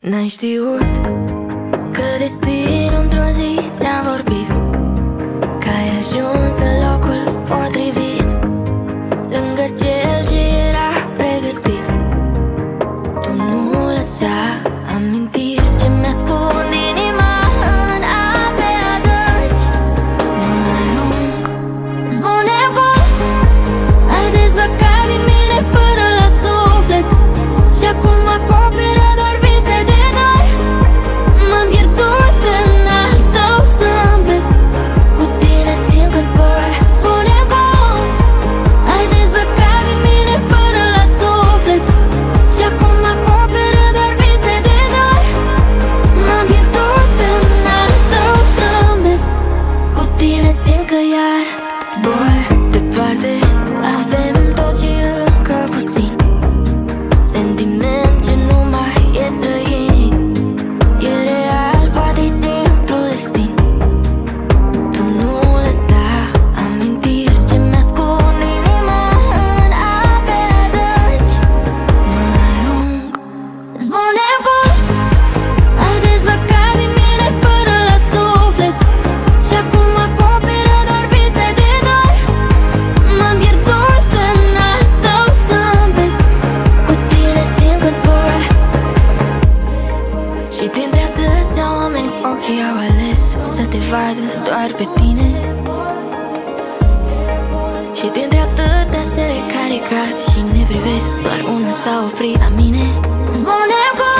N-ai știut că destinul într-o zi ți-a vorbit, că ai ajuns în locul potrivit, lângă cel ce era pregătit. Tu nu lăsa amintiri ce mi-ascund inima în ape adânci. Mă arunc, spune cum ai dezbrăcat din mine până la suflet și acum acoperă doar vise de dor. M-am pierdut în al tău zâmbet, cu tine simt că zbor. Spune cum ai dezbrăcat din mine până la suflet și acum acoperă doar vise de dor. M-am pierdut în al tău zâmbet, cu tine simt că iar zbor. Departe avem tot și încă puțin, sentiment ce nu mai e străin. E real, poate-i simplu destin. Tu nu lăsa amintiri ce mi-ascund inima în ape adânci. Mă arunc, spune cum ai dezbrăcat din mine până la suflet și acum acoperă doar vise de dor. M-am pierdut în al tău zâmbet, cu tine simt că zbor. Și dintre atâția oameni ochii au ales să te vadă doar pe tine. Și dintre atâtea stele care cad și ne privesc, doar una s-a oprit la mine. Spune cum